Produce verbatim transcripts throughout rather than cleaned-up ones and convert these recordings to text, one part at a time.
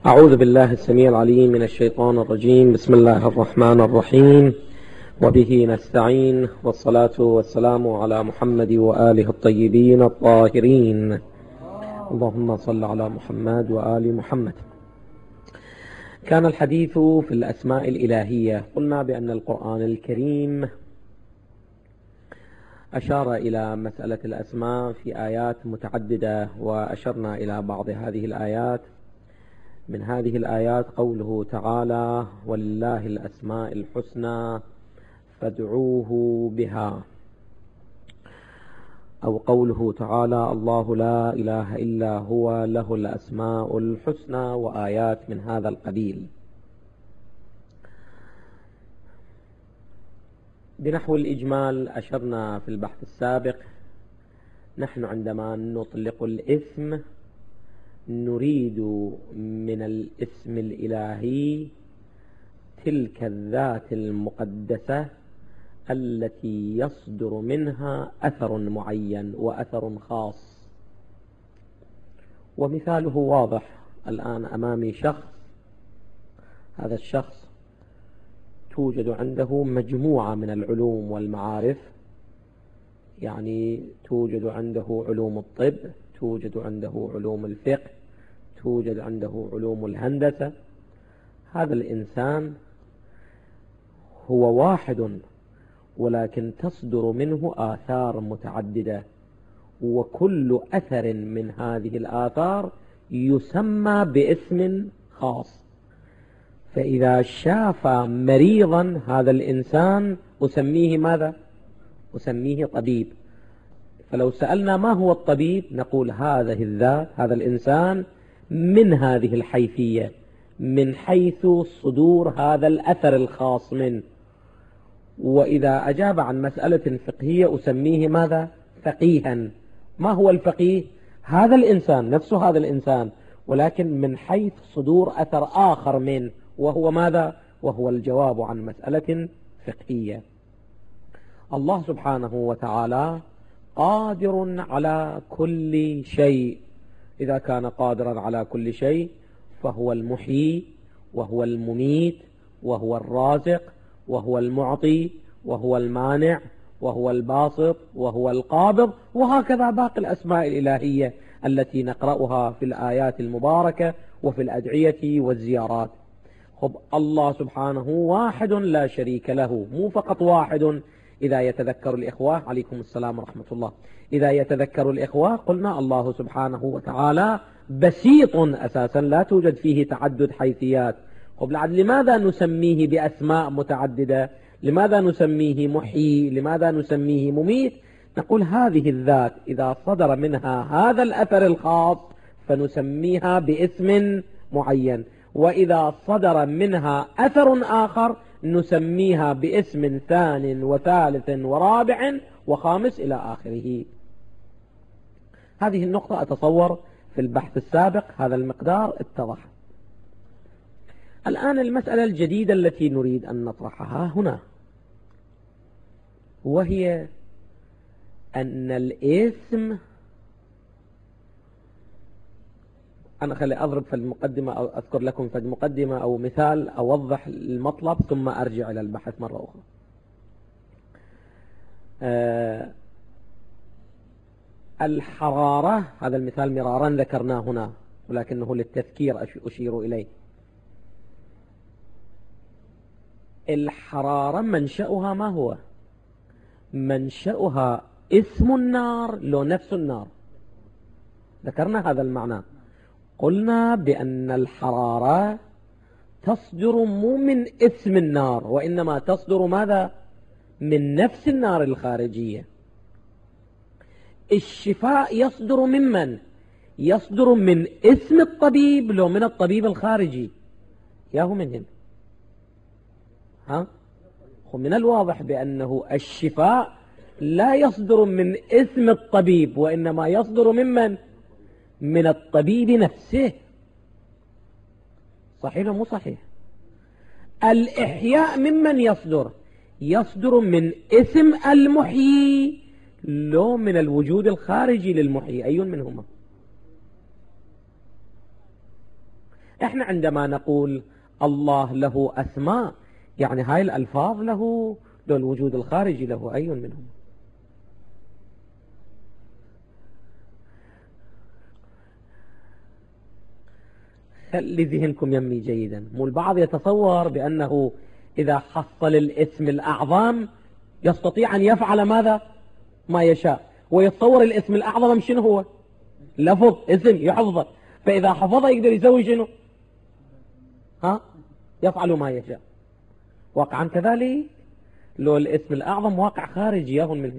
أعوذ بالله السميع العليم من الشيطان الرجيم. بسم الله الرحمن الرحيم، وبه نستعين، والصلاة والسلام على محمد وآله الطيبين الطاهرين. اللهم صل على محمد وآل محمد. كان الحديث في الأسماء الإلهية. قلنا بأن القرآن الكريم أشار إلى مسألة الأسماء في آيات متعددة، وأشرنا إلى بعض هذه الآيات. من هذه الآيات قوله تعالى: ولله الأسماء الحسنى فادعوه بها، أو قوله تعالى: الله لا إله إلا هو له الأسماء الحسنى، وآيات من هذا القبيل. بنحو الإجمال أشرنا في البحث السابق، نحن عندما نطلق الاسم نريد من الاسم الإلهي تلك الذات المقدسة التي يصدر منها أثر معين وأثر خاص. ومثاله واضح. الآن أمامي شخص، هذا الشخص توجد عنده مجموعة من العلوم والمعارف، يعني توجد عنده علوم الطب، توجد عنده علوم الفقه، توجد عنده علوم الهندسة. هذا الإنسان هو واحد، ولكن تصدر منه آثار متعددة، وكل أثر من هذه الآثار يسمى باسم خاص. فإذا شاف مريضا هذا الإنسان أسميه ماذا؟ أسميه طبيب. فلو سألنا ما هو الطبيب نقول هذه الذات، هذا الإنسان من هذه الحيثية، من حيث صدور هذا الأثر الخاص منه. وإذا أجاب عن مسألة فقهية أسميه ماذا؟ فقيها. ما هو الفقيه؟ هذا الإنسان، نفسه هذا الإنسان، ولكن من حيث صدور أثر آخر منه، وهو ماذا؟ وهو الجواب عن مسألة فقهية. الله سبحانه وتعالى قادر على كل شيء. إذا كان قادرا على كل شيء فهو المحيي، وهو المميت، وهو الرازق، وهو المعطي، وهو المانع، وهو الباسط، وهو القابض، وهكذا باقي الأسماء الإلهية التي نقرأها في الآيات المباركة وفي الأدعية والزيارات. خب الله سبحانه واحد لا شريك له، مو فقط واحد. إذا يتذكر الإخوة، عليكم السلام ورحمة الله، إذا يتذكر الإخوة قلنا الله سبحانه وتعالى بسيط أساسا، لا توجد فيه تعدد حيثيات. طب لماذا نسميه بأسماء متعددة؟ لماذا نسميه محيي؟ لماذا نسميه مميت؟ نقول هذه الذات إذا صدر منها هذا الأثر الخاص فنسميها باسم معين، وإذا صدر منها أثر آخر نسميها باسم ثان وثالث ورابع وخامس إلى آخره. هذه النقطة أتصور في البحث السابق هذا المقدار اتضح. الآن المسألة الجديدة التي نريد أن نطرحها هنا، وهي أن الاسم، أنا خلي أضرب في المقدمة أو أذكر لكم في المقدمة أو مثال أوضح المطلب ثم أرجع إلى البحث مرة أخرى. أه الحرارة، هذا المثال مرارا ذكرناه هنا ولكنه للتذكير أشير إليه. الحرارة منشأها ما هو؟ منشأها اسم النار لو نفس النار. ذكرنا هذا المعنى. قلنا بأن الحرارة تصدر مو من اسم النار، وإنما تصدر ماذا؟ من نفس النار الخارجية. الشفاء يصدر ممن؟ يصدر من اسم الطبيب لو من الطبيب الخارجي؟ ياهو من هنا؟ ها؟ ومن الواضح بأنه الشفاء لا يصدر من اسم الطبيب، وإنما يصدر ممن؟ من الطبيب نفسه. صحيح ولا مو صحيح؟ الإحياء ممن يصدر؟ يصدر من اسم المحيي لو من الوجود الخارجي للمحيي. أي منهما؟ احنا عندما نقول الله له أسماء يعني هاي الألفاظ له لو الوجود الخارجي له أي منهم. خلي ذهنكم يمي جيدا. مو البعض يتصور بأنه إذا حصل الاسم الأعظم يستطيع أن يفعل ماذا ما يشاء، ويتصور الاسم الأعظم شنو هو؟ لفظ اسم يحفظه، فإذا حفظه يقدر يسوي شنو؟ ها؟ يفعل ما يشاء. واقعا كذلك لو الاسم الأعظم واقع خارجي يهون منه.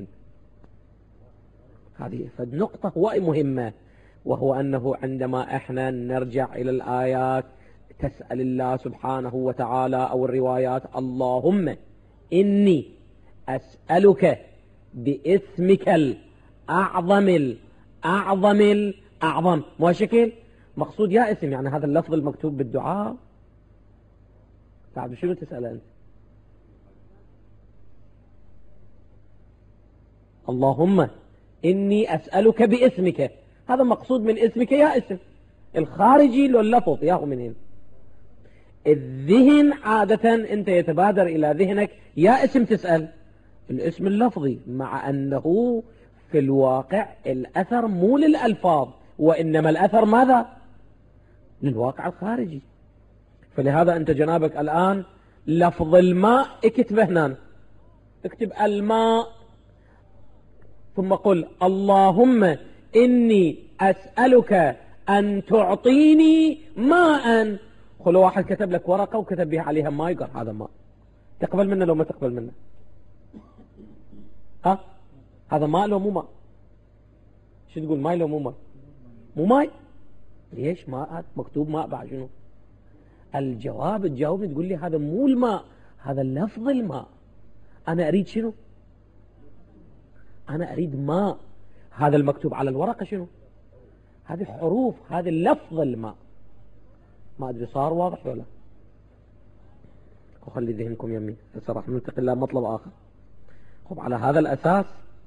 هذه فالنقطة هو مهمة، وهو أنه عندما احنا نرجع إلى الآيات تسأل الله سبحانه وتعالى أو الروايات اللهم إني أسألك باسمك الأعظم الأعظم الأعظم. مو شكل مقصود يا اسم يعني هذا اللفظ المكتوب بالدعاء. بعد شنو تسأل أنت؟ اللهم إني أسألك باسمك، هذا مقصود من اسمك يا اسم. الخارجي لو اللفظ ياهو من هنا. الذهن عادة أنت يتبادر إلى ذهنك يا اسم تسأل الاسم اللفظي، مع أنه في الواقع الأثر مو للألفاظ وإنما الأثر ماذا؟ للواقع الخارجي. فلهذا أنت جنابك الآن لفظ الماء اكتبه هنا، اكتب الماء ثم قل اللهم إني أسألك أن تعطيني ماء. خلو واحد كتب لك ورقة وكتب بها عليها ماء، يقول هذا ماء، تقبل منه لو ما تقبل منه؟ ها؟ هذا ماء لو مو ماء؟ شو تقول ماء لو مو ماء؟ مو ماء. ليش ماء مكتوب ماء بعد شنو؟ الجواب تجاوبني تقول لي هذا مو الماء، هذا لفظ الماء. أنا أريد شنو؟ أنا أريد ماء. هذا المكتوب على الورقة شنو؟ هذه حروف، هذه لفظ الماء. ما أدري صار واضح ولا؟ وخلي ذهنكم يمين. هسه راح ننتقل إلى مطلب آخر. خب على هذا الأساس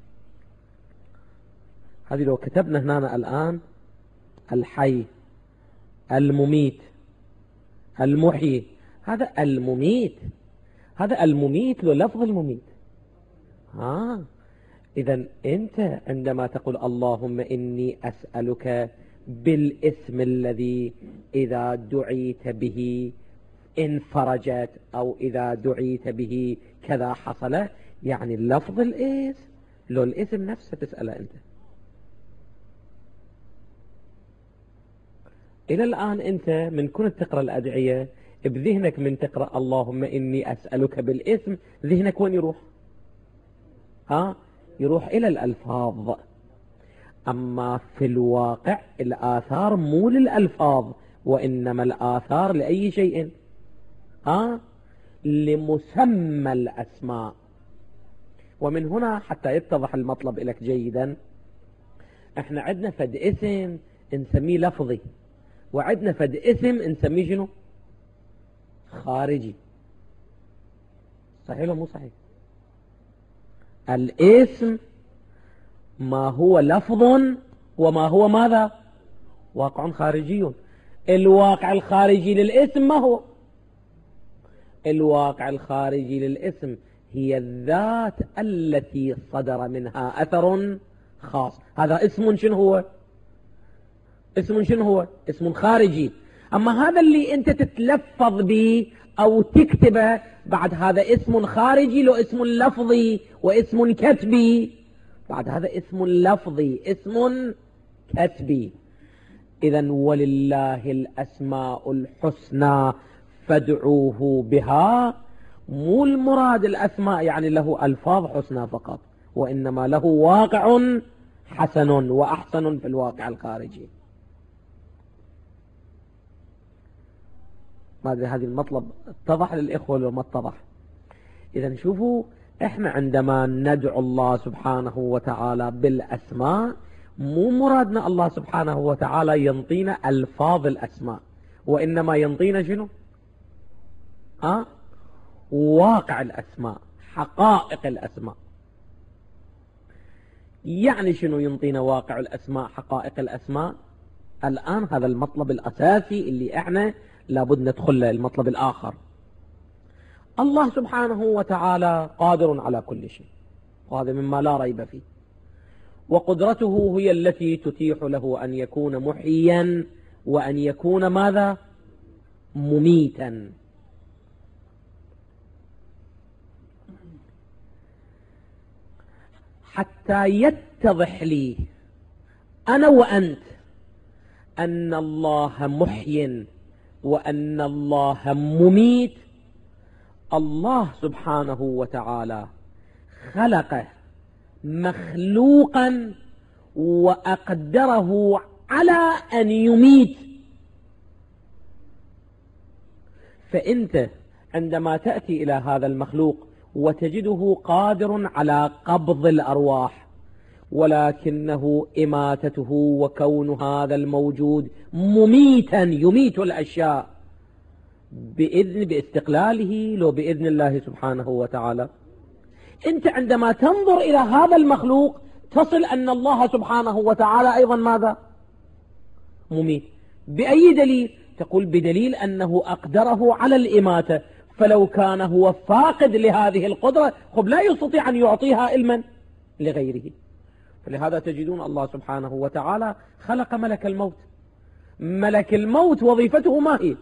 هذه لو كتبنا هنا الآن الحي المميت المحيي، هذا المميت، هذا المميت له لفظ المميت. ها إذا أنت عندما تقول اللهم إني أسألك بالاسم الذي إذا دعيت به انفرجت أو إذا دعيت به كذا حصل، يعني اللفظ الاسم لو الاسم نفسه تسأله أنت. إلى الآن أنت من كنت تقرأ الأدعية بذهنك من تقرأ اللهم إني أسألك بالاسم، ذهنك وين يروح؟ ها؟ يروح إلى الألفاظ. أما في الواقع الآثار مو للألفاظ وإنما الآثار لأي شيء؟ ها؟ لمسمى الأسماء. ومن هنا حتى يتضح المطلب لك جيدا، احنا عندنا فد اسم نسميه لفظي، وعندنا فد اسم نسميه شنو؟ خارجي. صحيح ولا مو صحيح؟ الاسم ما هو لفظ وما هو ماذا؟ واقع خارجي. الواقع الخارجي للاسم ما هو؟ الواقع الخارجي للاسم هي الذات التي صدر منها أثر خاص. هذا اسم شنو هو؟ اسم شنو هو؟ اسم خارجي. أما هذا اللي أنت تتلفظ به أو تكتبه بعد هذا اسم خارجي، له اسم لفظي واسم كتبي. بعد هذا اسم لفظي اسم كتبي. إذن ولله الأسماء الحسنى فادعوه بها. مو المراد الأسماء يعني له ألفاظ حسنى فقط، وإنما له واقع حسن وأحسن في الواقع الخارجي. ما أدري هذه المطلب اتضح للإخوة ولا ما اتضح؟ إذا شوفوا، إحنا عندما ندعو الله سبحانه وتعالى بالأسماء مو مرادنا الله سبحانه وتعالى ينطينا ألفاظ الأسماء، وإنما ينطينا شنو؟ أه؟ واقع الأسماء، حقائق الأسماء. يعني شنو ينطينا واقع الأسماء حقائق الأسماء؟ الآن هذا المطلب الأساسي اللي احنا لابد ندخل له. المطلب الآخر، الله سبحانه وتعالى قادر على كل شيء، وهذا مما لا ريب فيه، وقدرته هي التي تتيح له أن يكون محيا وأن يكون ماذا؟ مميتا. حتى يتضح لي أنا وأنت أن الله محي وأن الله مميت، الله سبحانه وتعالى خلق مخلوقا وأقدره على أن يميت. فأنت عندما تأتي إلى هذا المخلوق وتجده قادر على قبض الأرواح، ولكنه إماتته وكون هذا الموجود مميتا يميت الأشياء بإذن باستقلاله لو بإذن الله سبحانه وتعالى. أنت عندما تنظر إلى هذا المخلوق تصل أن الله سبحانه وتعالى أيضا ماذا؟ مميت. بأي دليل؟ تقول بدليل أنه أقدره على الإماتة، فلو كان هو فاقد لهذه القدرة خب لا يستطيع أن يعطيها علما لغيره. فلهذا تجدون الله سبحانه وتعالى خلق ملك الموت. ملك الموت وظيفته ما هي؟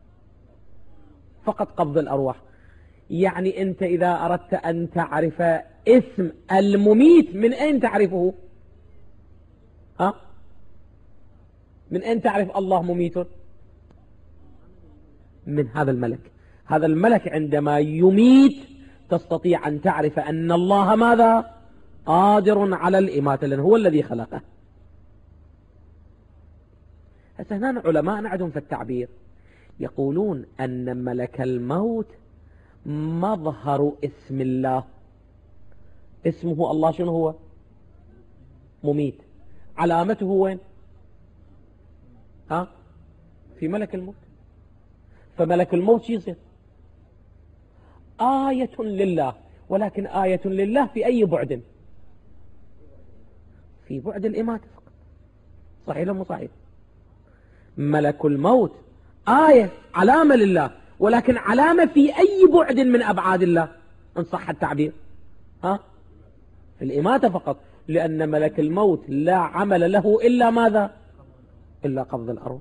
فقط قبض الأرواح. يعني أنت إذا أردت أن تعرف اسم المميت من أين تعرفه؟ ها؟ من أين تعرف الله مميت؟ من هذا الملك. هذا الملك عندما يميت تستطيع أن تعرف أن الله ماذا؟ قادر على الإماتة، لأنه هو الذي خلقه. هسه هنا علماء عندهم في التعبير يقولون أن ملك الموت مظهر اسم الله. اسمه الله شنو هو؟ مميت. علامته وين؟ ها؟ في ملك الموت. فملك الموت شو يصير؟ آية لله، ولكن آية لله في أي بعد؟ في بعد الإماتة فقط. صحيح ولا مو صحيح؟ ملك الموت آية علامة لله، ولكن علامة في أي بعد من أبعاد الله إن صح التعبير؟ ها؟ في الإماتة فقط، لأن ملك الموت لا عمل له إلا ماذا؟ إلا قبض الأرواح.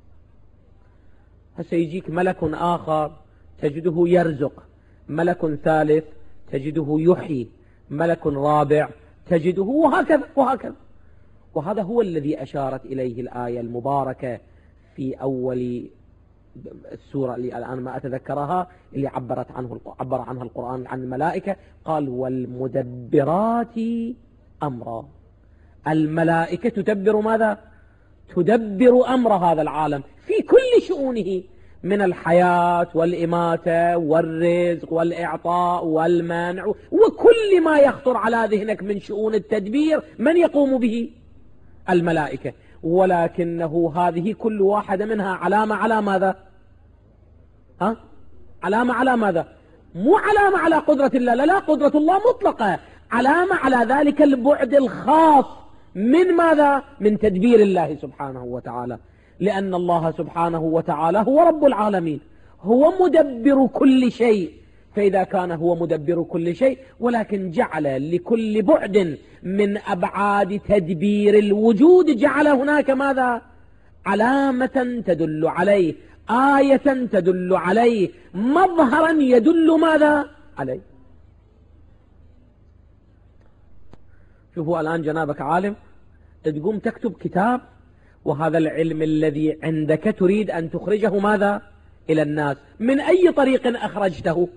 هسه يجيك ملك آخر تجده يرزق، ملك ثالث تجده يحيي، ملك رابع تجده، وهكذا وهكذا. وهذا هو الذي أشارت إليه الآية المباركة في أول السورة اللي الآن ما أتذكرها، اللي عبرت عنه عبر عنها القرآن عن الملائكة، قال والمدبرات أمرا. الملائكة تدبر ماذا؟ تدبر أمر هذا العالم في كل شؤونه، من الحياة والإماتة والرزق والإعطاء والمنع وكل ما يخطر على ذهنك من شؤون التدبير. من يقوم به؟ الملائكة. ولكنه هذه كل واحدة منها علامة على ماذا؟ ها؟ علامة على ماذا؟ مو علامة على قدرة الله، لا لا، قدرة الله مطلقة، علامة على ذلك البعد الخاص من ماذا؟ من تدبير الله سبحانه وتعالى. لأن الله سبحانه وتعالى هو رب العالمين، هو مدبر كل شيء. فإذا كان هو مدبر كل شيء، ولكن جعل لكل بعد من أبعاد تدبير الوجود جعل هناك ماذا؟ علامة تدل عليه، آية تدل عليه، مظهرا يدل ماذا؟ عليه. شوفوا الآن جنابك عالم تقوم تكتب كتاب، وهذا العلم الذي عندك تريد أن تخرجه ماذا؟ إلى الناس. من أي طريق أخرجته؟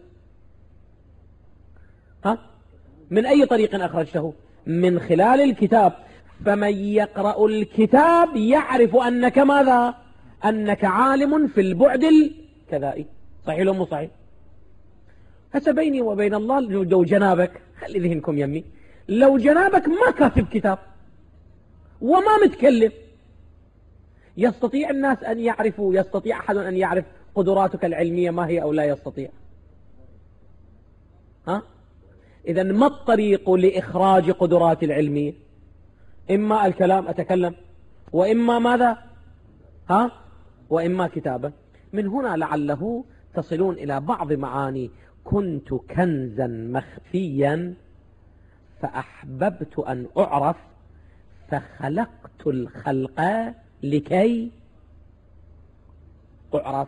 ها؟ من أي طريق أخرجته؟ من خلال الكتاب. فمن يقرأ الكتاب يعرف أنك ماذا؟ أنك عالم في البعد الكذائي. صحيح ولا مو صحيح؟ هسه بيني وبين الله لو جنابك، خلي ذهنكم يمي، لو جنابك ما كاتب كتاب وما متكلم، يستطيع الناس أن يعرفوا، يستطيع أحد أن يعرف قدراتك العلمية ما هي أو لا يستطيع؟ ها؟ إذن ما الطريق لإخراج قدرات العلمية؟ إما الكلام أتكلم، وإما ماذا؟ ها وإما كتابا. من هنا لعله تصلون إلى بعض معاني كنت كنزا مخفيا فأحببت أن أعرف فخلقت الخلق لكي أعرف.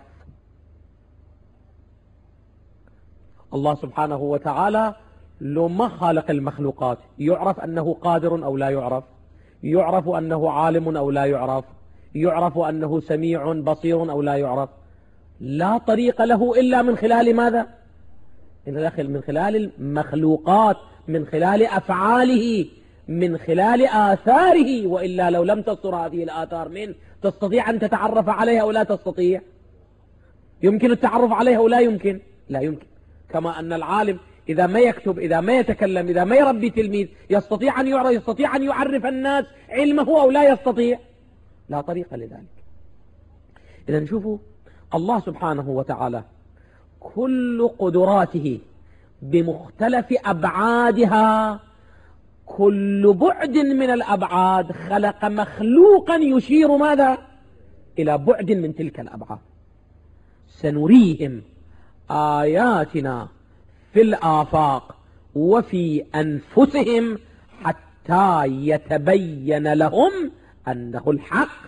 الله سبحانه وتعالى لو ما خالق المخلوقات يعرف أنه قادر أو لا يعرف، يعرف أنه عالم أو لا يعرف، يعرف أنه سميع بصير أو لا يعرف. لا طريق له إلا من خلال ماذا؟ من خلال المخلوقات، من خلال أفعاله، من خلال آثاره. وإلا لو لم تصدر هذه الآثار من تستطيع أن تتعرف عليها أو لا تستطيع؟ يمكن التعرف عليها أو لا يمكن؟ لا يمكن. كما أن العالم إذا ما يكتب، إذا ما يتكلم، إذا ما يربي تلميذ يستطيع أن يعرف، يستطيع أن يعرف الناس علمه أو لا يستطيع؟ لا طريق لذلك. إذا نشوفوا الله سبحانه وتعالى كل قدراته بمختلف أبعادها، كل بعد من الأبعاد خلق مخلوقا يشير ماذا؟ إلى بعد من تلك الأبعاد. سنريهم آياتنا في الآفاق وفي أنفسهم حتى يتبين لهم أنه الحق.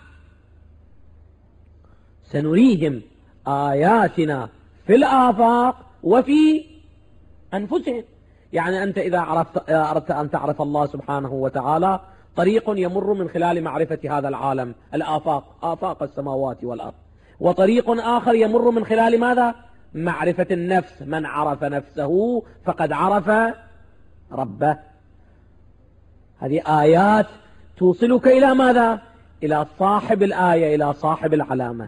سنريهم آياتنا في الآفاق وفي أنفسهم. يعني أنت إذا عرفت أردت أن تعرف الله سبحانه وتعالى طريق يمر من خلال معرفة هذا العالم، الآفاق، آفاق السماوات والأرض، وطريق آخر يمر من خلال ماذا؟ معرفة النفس. من عرف نفسه فقد عرف ربه. هذه آيات توصلك إلى ماذا؟ إلى صاحب الآية، إلى صاحب العلامة.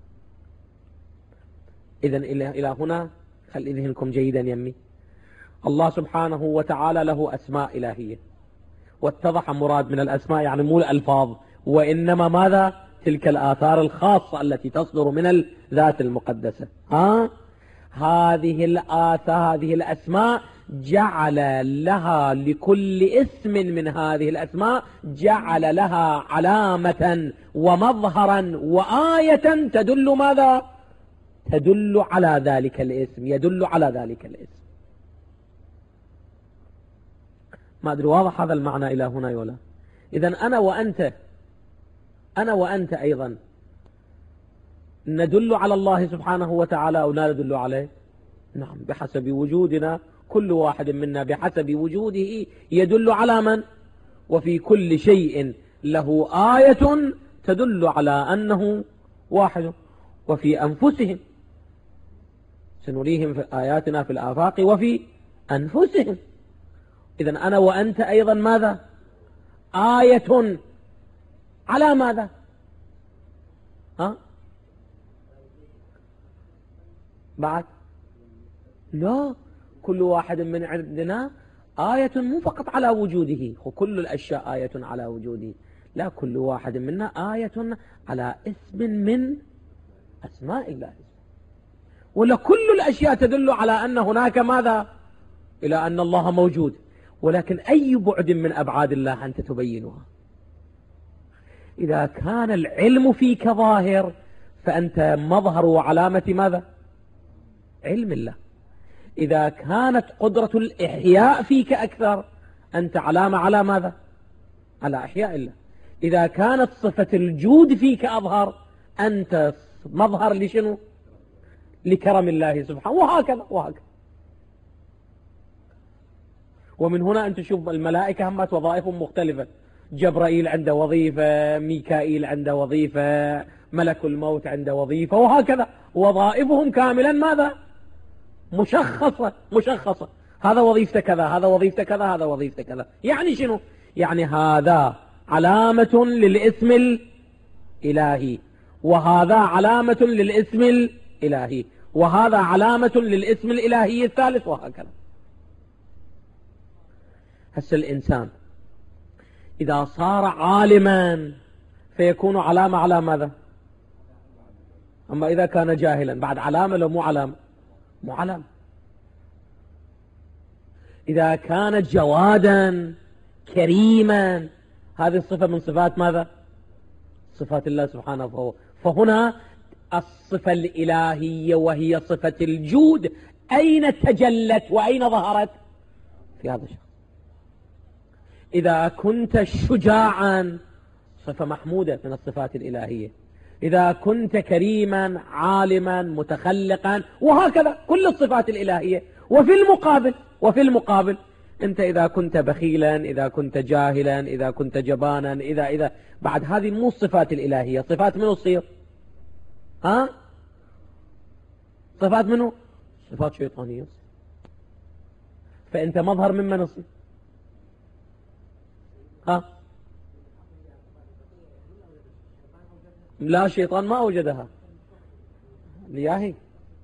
إذن إلى هنا خلي ذهنكم جيدا يمي. الله سبحانه وتعالى له أسماء إلهية، واتضح مراد من الأسماء يعني مو الألفاظ، وإنما ماذا؟ تلك الآثار الخاصة التي تصدر من الذات المقدسة. ها؟ هذه الآثار، هذه الأسماء جعل لها لكل اسم من هذه الأسماء جعل لها علامة ومظهرا وآية تدل ماذا؟ تدل على ذلك الاسم، يدل على ذلك الاسم. ما أدري واضح هذا المعنى إلى هنا ولا؟ إذن أنا وأنت، أنا وأنت أيضا ندل على الله سبحانه وتعالى أو لا ندل عليه؟ نعم، بحسب وجودنا، كل واحد منا بحسب وجوده يدل على من؟ وفي كل شيء له آية تدل على أنه واحد. وفي أنفسهم سنريهم في آياتنا في الآفاق وفي أنفسهم. إذن أنا وأنت أيضا ماذا؟ آية على ماذا؟ ها؟ بعد؟ لا، كل واحد من عندنا آية مو فقط على وجوده، وكل الأشياء آية على وجوده. لا، كل واحد منا آية على اسم من أسماء الله. ولا كل الأشياء تدل على أن هناك ماذا؟ إلى أن الله موجود. ولكن أي بعد من أبعاد الله أنت تبينها؟ إذا كان العلم فيك ظاهر فأنت مظهر وعلامة ماذا؟ علم الله. إذا كانت قدرة الإحياء فيك أكثر أنت علامة على ماذا؟ على إحياء الله. إذا كانت صفة الجود فيك أظهر أنت مظهر لشنو؟ لكرم الله سبحانه، وهكذا وهكذا. ومن هنا أنت تشوف الملائكة همت وظائفهم مختلفة. جبرائيل عنده وظيفة، ميكائيل عنده وظيفة، ملك الموت عنده وظيفة، وهكذا وظائفهم كاملا ماذا؟ مشخصة مشخصة. هذا وظيفته كذا، هذا وظيفته كذا، هذا وظيفته كذا. يعني شنو؟ يعني هذا علامة للاسم الإلهي، وهذا علامة للاسم الإلهي، وهذا علامة للاسم الإلهي الثالث، وهكذا. هسه الإنسان إذا صار عالما فيكون علامة على ماذا؟ أما إذا كان جاهلا بعد علامة لو مو علامة؟ مو علامة. إذا كان جوادا كريما هذه الصفة من صفات ماذا؟ صفات الله سبحانه، فهو فهنا الصفة الإلهية وهي صفة الجود أين تجلت وأين ظهرت؟ في هذا الشخص. إذا كنت شجاعا صفة محمودة من الصفات الإلهية، إذا كنت كريما عالما متخلقا، وهكذا كل الصفات الإلهية. وفي المقابل وفي المقابل أنت إذا كنت بخيلا، إذا كنت جاهلا، إذا كنت جبانا، إذا إذا بعد هذه مو الصفات الإلهية، صفات منو تصير؟ ها؟ صفات منو؟ صفات شيطانية. فأنت مظهر ممن يصير؟ ها؟ لا، شيطان ما أوجدها لياهي.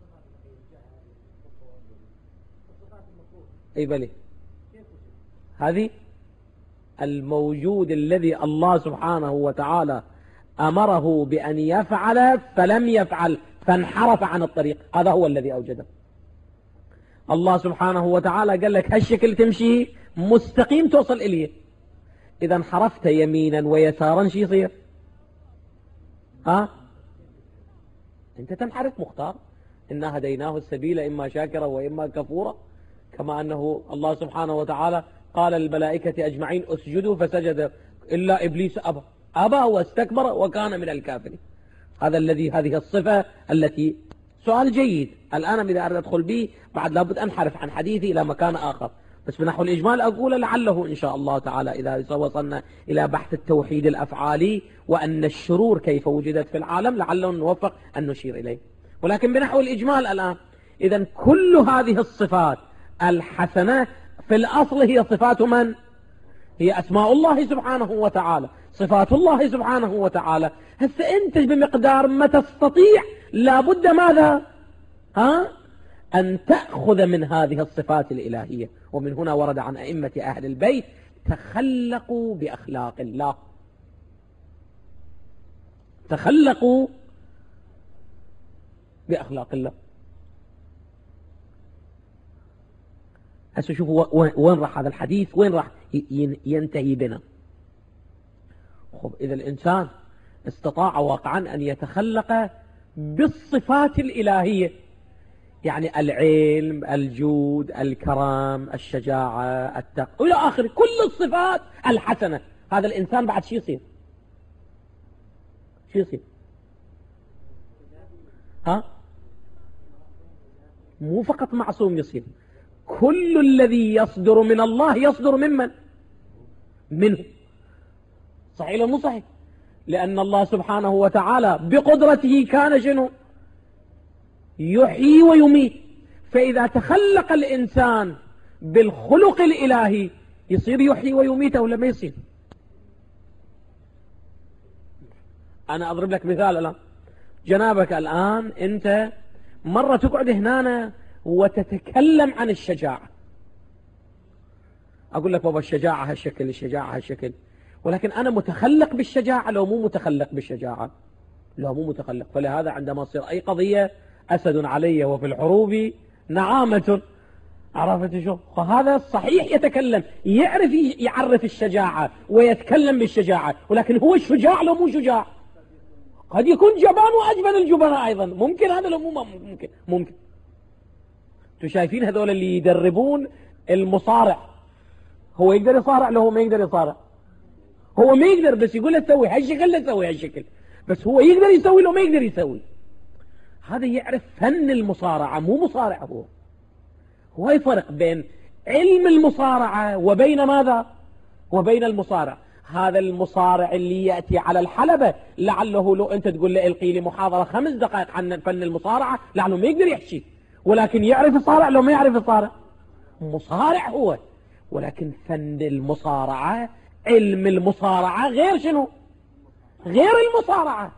أي بلي، هذه الموجود الذي الله سبحانه وتعالى أمره بأن يفعل فلم يفعل فانحرف عن الطريق، هذا هو الذي أوجده. الله سبحانه وتعالى قال لك هالشكل تمشي مستقيم توصل إليه، إذا انحرفت يمينا ويسارا شي يصير؟ ها؟ أنت تنحرف مختار. إنا هديناه السبيل إما شاكرا وإما كفورا، كما أنه الله سبحانه وتعالى قال للملائكة أجمعين اسجدوا فسجد إلا إبليس أبى أبى واستكبر وكان من الكافرين. هذا الذي هذه الصفة التي سؤال جيد. الآن إذا أردت أدخل به بعد لابد أنحرف عن حديثي إلى مكان آخر، بس بنحو الإجمال أقول لعله إن شاء الله تعالى إذا وصلنا إلى بحث التوحيد الأفعالي وأن الشرور كيف وجدت في العالم لعله نوفق أن نشير إليه. ولكن بنحو الإجمال الآن، إذا كل هذه الصفات الحسنة في الأصل هي صفات من؟ هي أسماء الله سبحانه وتعالى، صفات الله سبحانه وتعالى. هسه أنت بمقدار ما تستطيع لابد ماذا؟ ها؟ أن تأخذ من هذه الصفات الإلهية. ومن هنا ورد عن أئمة أهل البيت تخلقوا بأخلاق الله، تخلقوا بأخلاق الله. هسه شوفوا وين راح هذا الحديث، وين راح ينتهي بنا. خب إذا الإنسان استطاع واقعا أن يتخلق بالصفات الإلهية، يعني العلم، الجود، الكرم، الشجاعة، التقوى إلى آخر كل الصفات الحسنة، هذا الإنسان بعد شو يصير؟ شو يصير؟ ها؟ مو فقط معصوم يصير، كل الذي يصدر من الله يصدر ممن؟ منه. صحيح ولا مو صحيح؟ لأن الله سبحانه وتعالى بقدرته كان شنو؟ يحيي ويميت. فإذا تخلق الإنسان بالخلق الإلهي يصير يحيي ويميت ولا ما يصير؟ أنا أضرب لك مثال الآن. جنابك الآن أنت مرة تقعد هنا وتتكلم عن الشجاعة، أقول لك بابا الشجاعة هالشكل، الشجاعة هالشكل، ولكن أنا متخلق بالشجاعة لو مو متخلق بالشجاعة؟ لو مو متخلق. فلهذا عندما تصير أي قضية أسد علي وفي الحروب نعامة، عرفت شو؟ فهذا صحيح يتكلم، يعرف يعرف الشجاعة ويتكلم بالشجاعة، ولكن هو الشجاع لو مو شجاع؟ قد يكون جبان وأجبن الجبناء أيضا، ممكن هذا لو مو ممكن ممكن. انتوا شايفين هذول اللي يدربون المصارع، هو يقدر يصارع لو هو ما يقدر يصارع؟ هو ما يقدر، بس يقول له سوي هالشكل لا تسوي هالشكل، بس هو يقدر يسوي لو ما يقدر يسوي. هذا يعرف فن المصارعة، مو مصارع هو. هو يفرق بين علم المصارعة وبين ماذا؟ وبين المصارع. هذا المصارع اللي يأتي على الحلبة لعله لو أنت تقول له القي لي محاضرة خمس دقائق عن فن المصارعة لعله ما يقدر يحكي، ولكن يعرف يصارع لو ما يعرف يصارع. مصارع هو، ولكن فن المصارعة، علم المصارعة غير شنو؟ غير المصارعة.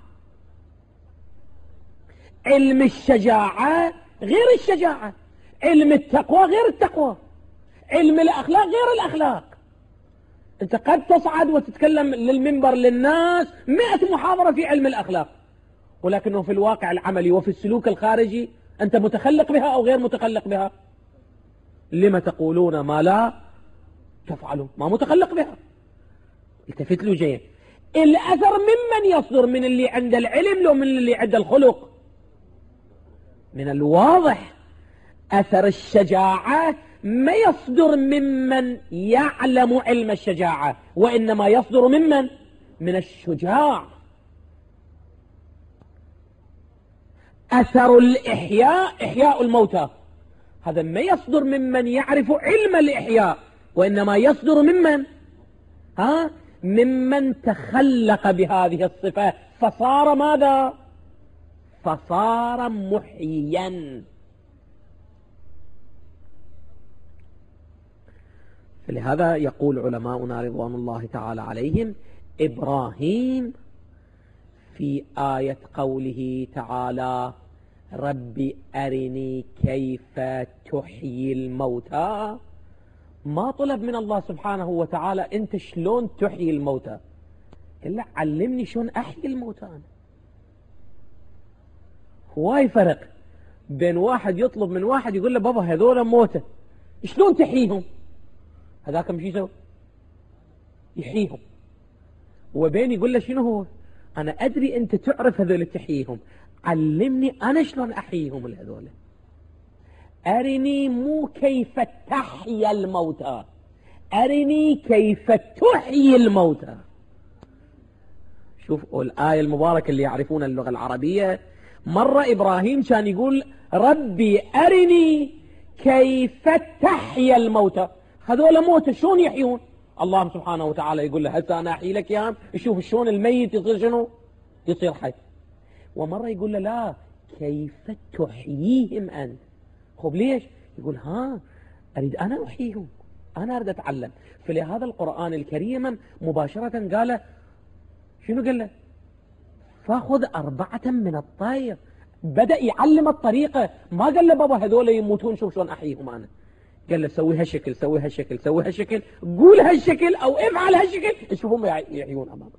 علم الشجاعة غير الشجاعة، علم التقوى غير التقوى، علم الأخلاق غير الأخلاق. أنت قد تصعد وتتكلم للمنبر للناس مئة محاضرة في علم الأخلاق، ولكنه في الواقع العملي وفي السلوك الخارجي أنت متخلق بها أو غير متخلق بها؟ لما تقولون ما لا تفعلون؟ ما متخلق بها. التفت له جيد. الأثر ممن يصدر؟ من اللي عند العلم لو من اللي عند الخلق؟ من الواضح أثر الشجاعة ما يصدر ممن يعلم علم الشجاعة، وإنما يصدر ممن؟ من الشجاع. أثر الإحياء إحياء الموتى، هذا ما يصدر ممن يعرف علم الإحياء، وإنما يصدر ممن؟ ها؟ ممن تخلق بهذه الصفة فصار ماذا؟ فصار محييا. فلهذا يقول علماؤنا رضوان الله تعالى عليهم: إبراهيم في آية قوله تعالى رب أرني كيف تحيي الموتى، ما طلب من الله سبحانه وتعالى أنت شلون تحيي الموتى، قال له علمني شلون أحيي الموتى. أنا هواي فرق بين واحد يطلب من واحد يقول له بابا هذول موتى شلون تحييهم، هذاك مش يسوي يحييهم، وبين يقول له شنو هو أنا أدري أنت تعرف هذول تحييهم، علمني أنا شلون أحييهم الهذول. أرني مو كيف تحيي الموتى، أرني كيف تحيي الموتى. شوف الآية المباركة اللي يعرفون اللغة العربية، مرة إبراهيم كان يقول ربي أرني كيف تحيي الموتى، هذول موتى شلون يحيون؟ الله سبحانه وتعالى يقول له هسه أنا أحيي لك يا شوف شلون الميت يصير شنو؟ يصير حي. ومرة يقول له لا كيف تحييهم أنت. خب ليش؟ يقول ها أريد أنا أحييهم، أنا أريد أتعلم. فلهذا القرآن الكريم مباشرة قال شنو؟ قال له فاخذ أربعة من الطير، بدأ يعلم الطريقة، ما قال له بابا هذول يموتون شوف شلون أحييهم أنا، قال له سوي هالشكل سوي هالشكل سوي هالشكل قول هالشكل أو افعل هالشكل شوفهم يحيون أمامك.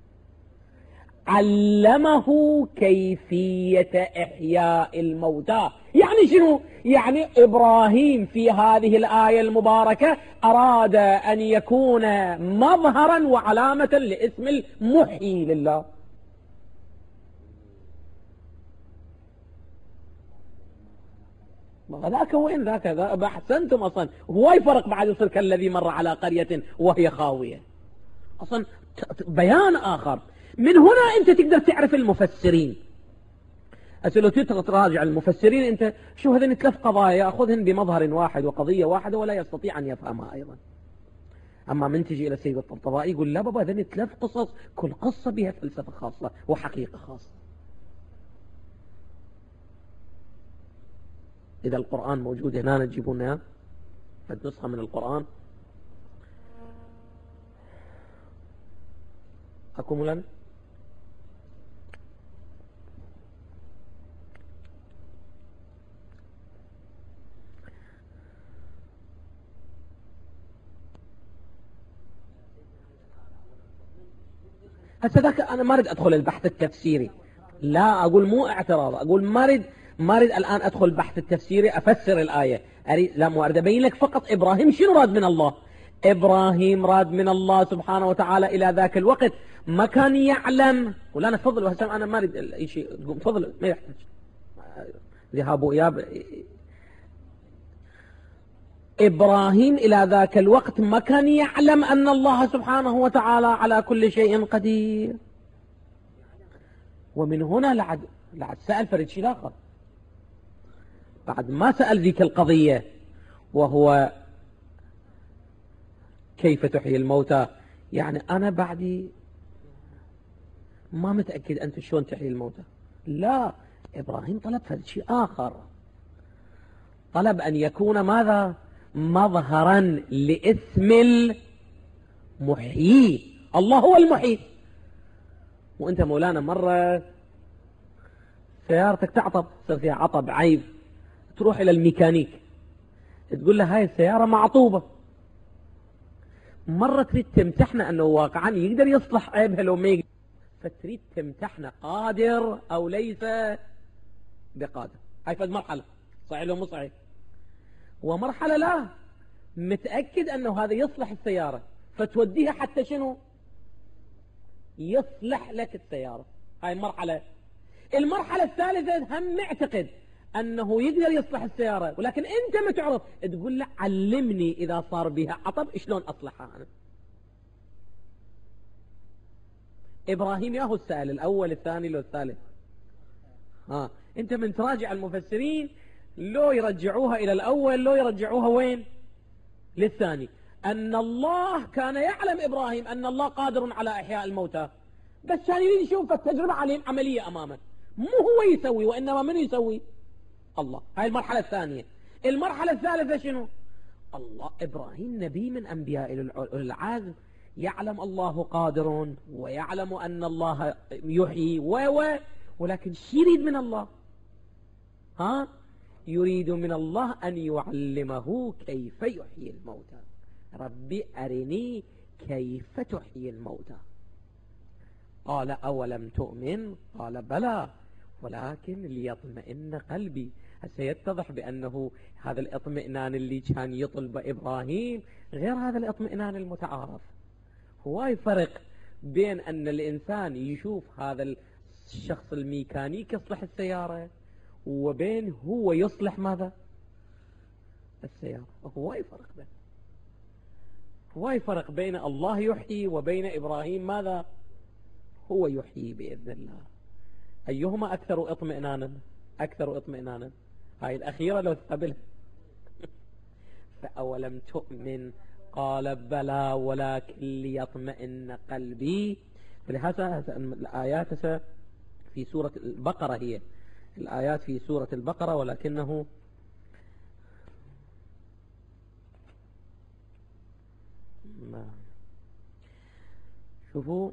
علمه كيفية إحياء الموتى. يعني شنو؟ يعني إبراهيم في هذه الآية المباركة أراد أن يكون مظهرا وعلامة لاسم المحيي لله. ذاك وين ذاك؟ ذا أحسنتم أصلا، هو يفرق بعد يصير كالذي مر على قرية وهي خاوية، أصلا بيان آخر. من هنا أنت تقدر تعرف المفسرين. لو تراجع المفسرين أنت شو هذين ثلاث قضايا يأخذهن بمظهر واحد وقضية واحدة ولا يستطيع أن يفهمها أيضا. أما من تجي إلى سيد الطبطبائي يقول لا بابا هذين ثلاث قصص كل قصة بها فلسفة خاصة وحقيقة خاصة. إذا القرآن موجود هنا نجيبون لنا نسخة من القرآن. أكو مولانا؟ هسه ذاك أنا ما أريد أدخل البحث التفسيري، لا أقول مو اعتراض، أقول ما أريد ما أريد الآن أدخل البحث التفسيري أفسر الآية، أريد لا مو أريد أبين لك فقط إبراهيم شنو راد من الله. إبراهيم راد من الله سبحانه وتعالى إلى ذاك الوقت ما كان يعلم. ولا أنا تفضل وهسام أنا ما أريد أي شيء تفضل ما يحتاج ذهابوا إياب. إبراهيم إلى ذاك الوقت ما كان يعلم أن الله سبحانه وتعالى على كل شيء قدير، ومن هنا لعد لعد سأل فريد شيء آخر بعد ما سأل ذيك القضية، وهو كيف تحيي الموتى. يعني أنا بعدي ما متأكد أنت شلون تحيي الموتى. لا، إبراهيم طلب فريد شيء آخر، طلب أن يكون ماذا؟ مظهرا لاسم المحيي. الله هو المحيي. وانت مولانا مرة سيارتك تعطب، صار فيها عطب عيب، تروح الى الميكانيك تقول له هاي السيارة معطوبة. مرة تريد تمتحنا انه واقعا يقدر يصلح عيبها لو ما يقدر، فتريد تمتحنا قادر او ليس بقادر. هاي فد مرحلة صحيح لو مو صحيح، ومرحلة لا متأكد أنه هذا يصلح السيارة فتوديها حتى شنو؟ يصلح لك السيارة. هاي مرحلة. المرحلة الثالثة هم معتقد أنه يقدر يصلح السيارة، ولكن أنت ما تعرف، تقول له علمني إذا صار بها عطب شلون أصلحها أنا. إبراهيم ياهو السائل الأول الثاني لو الثالث. ها أنت من تراجع المفسرين لو يرجعوها إلى الأول لو يرجعوها وين للثاني. أن الله كان يعلم إبراهيم أن الله قادر على إحياء الموتى، بس كان يريد يشوف التجربة عليه عملية أمامه، مو هو يسوي وإنما من يسوي الله. هاي المرحلة الثانية. المرحلة الثالثة شنو؟ الله إبراهيم نبي من أنبياء العزم، يعلم الله قادر ويعلم أن الله يحيي و ولكن شو يريد من الله؟ ها يريد من الله أن يعلمه كيف يحيي الموتى. ربي أرني كيف تحيي الموتى. قال أولم تؤمن؟ قال بلى ولكن ليطمئن قلبي. هسه يتضح بأنه هذا الاطمئنان اللي كان يطلب إبراهيم غير هذا الاطمئنان المتعارف. هواي فرق بين أن الإنسان يشوف هذا الشخص الميكانيك يصلح السيارة وبين هو يصلح ماذا السيارة. هواي فرق بين هواي فرق بين الله يحيي وبين إبراهيم ماذا هو يحيي بإذن الله. أيهما أكثر اطمئنانا أكثر اطمئنانا هاي الأخيرة لو تقبلها. فأولم تؤمن؟ قال بلى ولكن ليطمئن قلبي. فلهذا الآيات في سورة البقرة هي الآيات في سورة البقرة، ولكنه ما شوفوا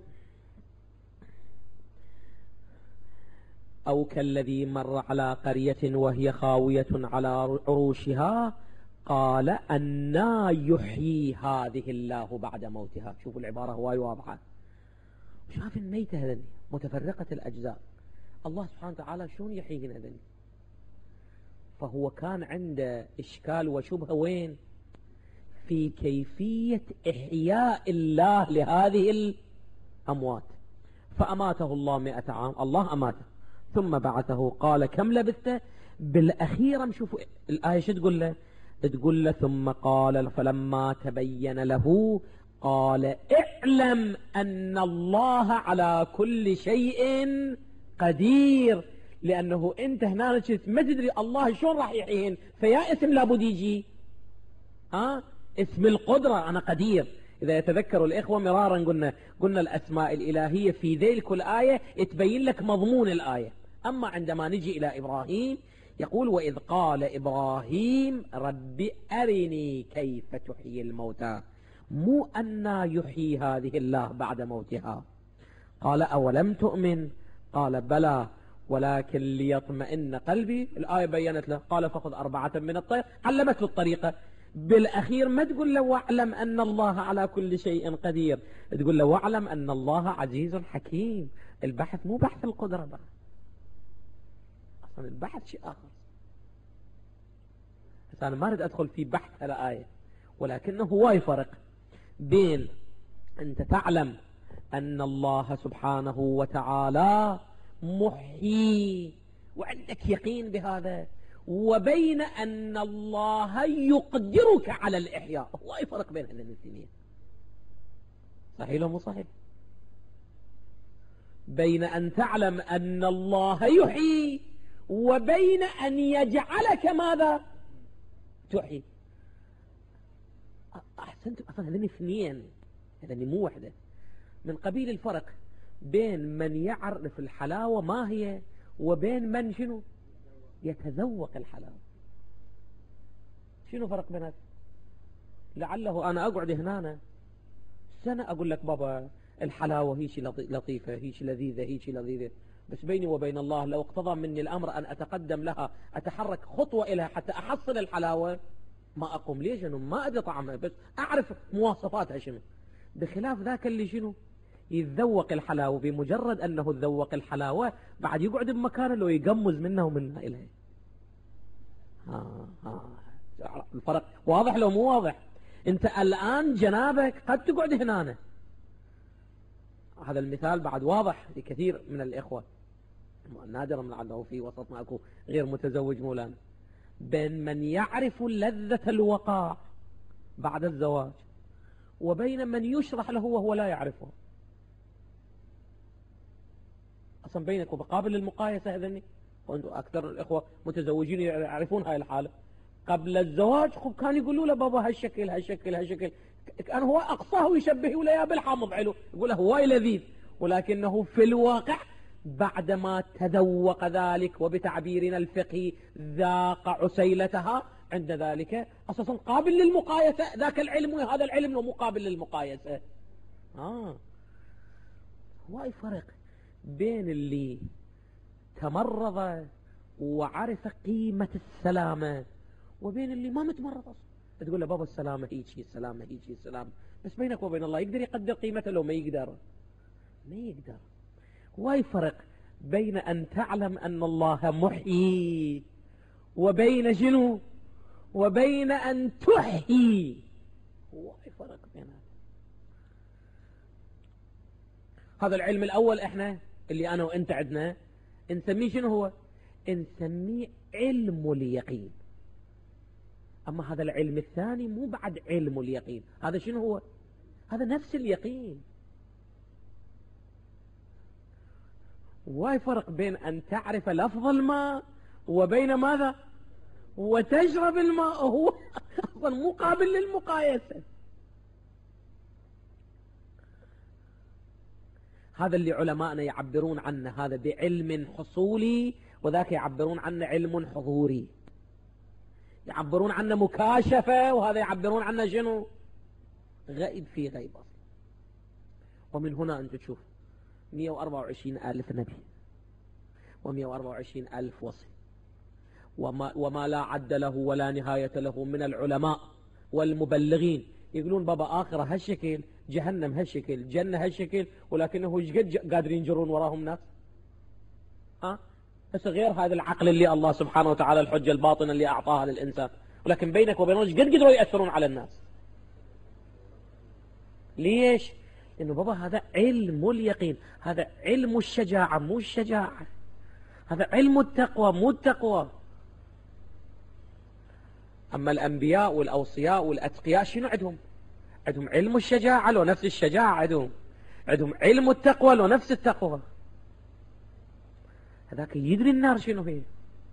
أو كالذي مر على قرية وهي خاوية على عروشها قال أنا يحيي هذه الله بعد موتها. شوفوا العبارة هواي واضحة. شاف الميتة هذني متفرقة الأجزاء، الله سبحانه وتعالى شلون يحييهن هذني؟ فهو كان عنده إشكال وشبهة وين؟ في كيفية إحياء الله لهذه الأموات. فأماته الله مئة عام، الله أماته ثم بعثه. قال كم لبثت؟ بالأخيرة نشوف الآية شو تقول له؟ تقول له ثم قال فلما تبين له قال اعلم أن الله على كل شيء قدير. لأنه أنت هنا ما تدري الله شلون راح يحيين، فيا اسم لابد يجي ها اسم القدرة أنا قدير. إذا يتذكروا الإخوة مرارا قلنا قلنا الأسماء الإلهية في ذيل الآية تبين لك مضمون الآية. أما عندما نجي إلى إبراهيم يقول وإذ قال إبراهيم رب أرني كيف تحيي الموتى، مو أن يحيي هذه الله بعد موتها. قال أولم تؤمن؟ قال بلى ولكن ليطمئن قلبي. الآية بيّنت له قال فخذ أربعة من الطير، علمته الطريقة. بالأخير ما تقول له واعلم أن الله على كل شيء قدير، تقول له واعلم أن الله عزيز حكيم. البحث مو بحث القدرة بقى، أصلا البحث شيء آخر. بس أنا ما أريد أدخل في بحث الآية، ولكنه هو يفرق بين أنت تعلم أن الله سبحانه وتعالى محيي وعندك يقين بهذا، وبين أن الله يقدرك على الإحياء. هو يفرق بين هذين الاثنين. صحيح ولا مو صحيح؟ بين أن تعلم أن الله يحيي وبين أن يجعلك ماذا تحيي. أحسنتم. أصلا هذين اثنين، هذين مو وحدة. من قبيل الفرق بين من يعرف الحلاوة ما هي وبين من شنو يتذوق الحلاوة. شنو فرق بينات؟ لعله أنا أقعد هنا سنة أقول لك بابا الحلاوة هي شيء لطيفة، هي شيء لذيذة، هي شيء لذيذة، بس بيني وبين الله لو اقتضى مني الأمر أن أتقدم لها أتحرك خطوة إليها حتى أحصل الحلاوة ما أقوم. ليش؟ أنه ما أدري طعمها بس أعرف مواصفاتها شنو. بخلاف ذاك اللي شنو يتذوق الحلاوة، بمجرد أنه تذوق الحلاوة بعد يقعد بمكانه لو يقمز منه ومنها إليه. ها ها الفرق واضح لو مو واضح؟ أنت الآن جنابك قد تقعد هنا هذا المثال بعد واضح لكثير من الإخوة، نادرا لعله في وسطنا أكو غير متزوج مولانا، بين من يعرف لذة الوقاع بعد الزواج وبين من يشرح له وهو لا يعرفه. أصلا بينك وبقابل المقايسة هذني، وأنتم أكثر الإخوة متزوجين يعرفون هاي الحالة. قبل الزواج خب كان يقولوا له بابا هالشكل هالشكل هالشكل، كان هو أقصاه ويشبهه له بالحامض علو، يقول له هواي لذيذ، ولكنه في الواقع بعدما تذوق ذلك وبتعبيرنا الفقهي ذاق عسيلتها، عند ذلك أساسا قابل للمقايسة، ذاك العلم وهذا العلم مقابل للمقايسة. آه هواي فرق بين اللي تمرض وعرف قيمة السلامة وبين اللي ما متمرض أصلا. تقول له بابا السلامة هيجي السلامة هيجي السلامة، بس بينك وبين الله يقدر يقدر قيمته لو ما يقدر؟ ما يقدر. هواي فرق بين أن تعلم أن الله محيي وبين شنو؟ وبين أن تحيي. هواي فرق بين هذا. هذا العلم الأول إحنا اللي أنا وإنت عندنا نسميه شنو هو؟ نسميه علم اليقين. أما هذا العلم الثاني مو بعد علم اليقين، هذا شنو هو؟ هذا نفس اليقين. واي فرق بين أن تعرف لفظ الماء وبين ماذا؟ وتشرب الماء، هو أصلا مو قابل للمقايسة. هذا اللي علماءنا يعبرون عنه هذا بعلم حصولي، وذاك يعبرون عنه علم حضوري. يعبرون عنه مكاشفة، وهذا يعبرون عنه شنو؟ غيب في غيب أصلا. ومن هنا أنت تشوف مئة وأربعة وعشرين ألف نبي ومئة وأربعة وعشرين ألف وصي، وما, وما لا عد له ولا نهاية له من العلماء والمبلغين يقولون بابا آخرة هالشكل، جهنم هالشكل، جنة هالشكل، ولكنه ايش قد قادرين يجرون وراهم ناس؟ ها؟ بس غير هذا العقل اللي الله سبحانه وتعالى الحجة الباطنة اللي أعطاها للإنسان، ولكن بينك وبينهم ايش قد قدروا يأثرون على الناس؟ ليش؟ لأنه بابا هذا علم اليقين، هذا علم الشجاعة مو الشجاعة، هذا علم التقوى مو التقوى. أما الأنبياء والأوصياء والأتقياء شنو عندهم؟ عندهم علم الشجاعة لو نفس الشجاعة، عندهم عندهم علم التقوى لو نفس التقوى. هذاك يدري النار شنو هي،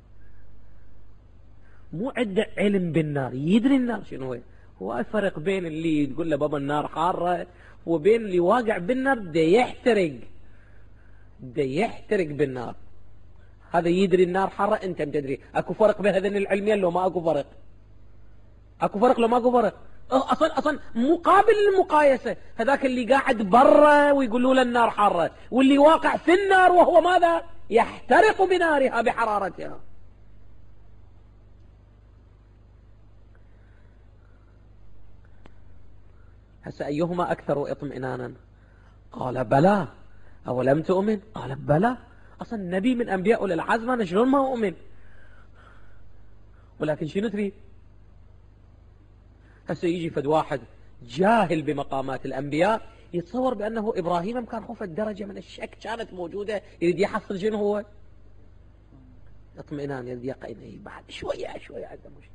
مو عنده علم بالنار، يدري النار شنو هي. هو الفرق بين اللي تقول له بابا النار حارة وبين اللي واقع بالنار ده يحترق ده يحترق بالنار. هذا يدري النار حارة، انت ما تدري. اكو فرق بين هذين العلمين لو ما اكو فرق؟ اكو فرق لو ما اكو فرق؟ اصلا اصلا مقابل المقايسة. هذاك اللي قاعد برا ويقولوا له النار حارة، واللي واقع في النار وهو ماذا؟ يحترق بنارها بحرارتها. هسه أيهما أكثر اطمئنانا؟ قال بلى. أولم تؤمن؟ قال بلى. أصلا النبي من أنبياء أولي العزم، أنا شلون ما أؤمن؟ ولكن شنو تريد؟ هسه يجي فد واحد جاهل بمقامات الأنبياء يتصور بأنه إبراهيم كان خوف الدرجة من الشك كانت موجودة، يريد يحصل شنو هو؟ اطمئنان، يريد يقين. بعد شوية شوية عنده مشكلة،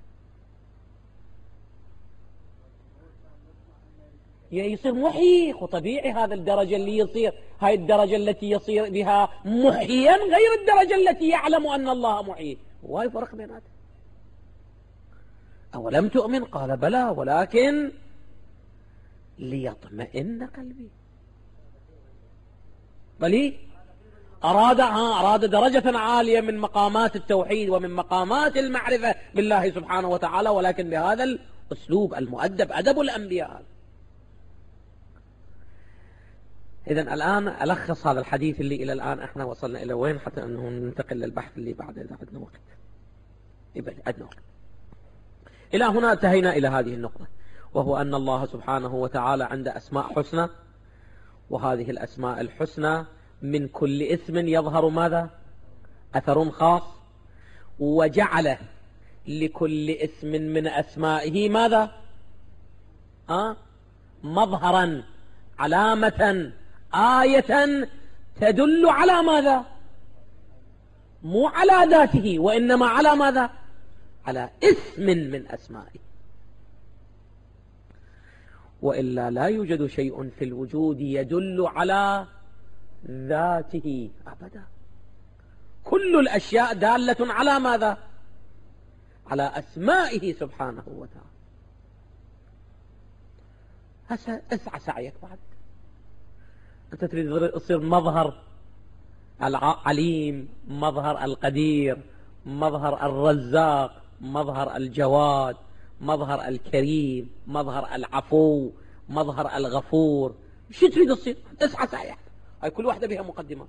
يصير محيي. وطبيعي هذا الدرجة اللي يصير، هاي الدرجة التي يصير بها محيا غير الدرجة التي يعلم أن الله محيي. واي فرق بيناتها. أولم تؤمن؟ قال بلى ولكن ليطمئن قلبي. بلي أراد أراد درجة عالية من مقامات التوحيد ومن مقامات المعرفة بالله سبحانه وتعالى، ولكن بهذا الأسلوب المؤدب، أدب الأنبياء. إذن الآن ألخص هذا الحديث اللي إلى الآن إحنا وصلنا إلى وين، حتى أنه ننتقل للبحث اللي بعد إذا عندنا وقت. يبقى عندنا وقت. إلى هنا انتهينا إلى هذه النقطة، وهو أن الله سبحانه وتعالى عنده أسماء حسنى، وهذه الأسماء الحسنى من كل اسم يظهر ماذا؟ أثر خاص، وجعل لكل اسم من أسمائه ماذا؟ أه؟ مظهرا، علامة، آية تدل على ماذا؟ مو على ذاته، وإنما على ماذا؟ على اسم من أسمائه. وإلا لا يوجد شيء في الوجود يدل على ذاته أبدا. كل الأشياء دالة على ماذا؟ على أسمائه سبحانه وتعالى. هسه اسعى سعيك بعد. أنت تريد تصير مظهر العليم، مظهر القدير، مظهر الرزاق، مظهر الجواد، مظهر الكريم، مظهر العفو، مظهر الغفور. شو تريد تصير؟ اسعى سعيك. هاي كل واحدة بها مقدمات.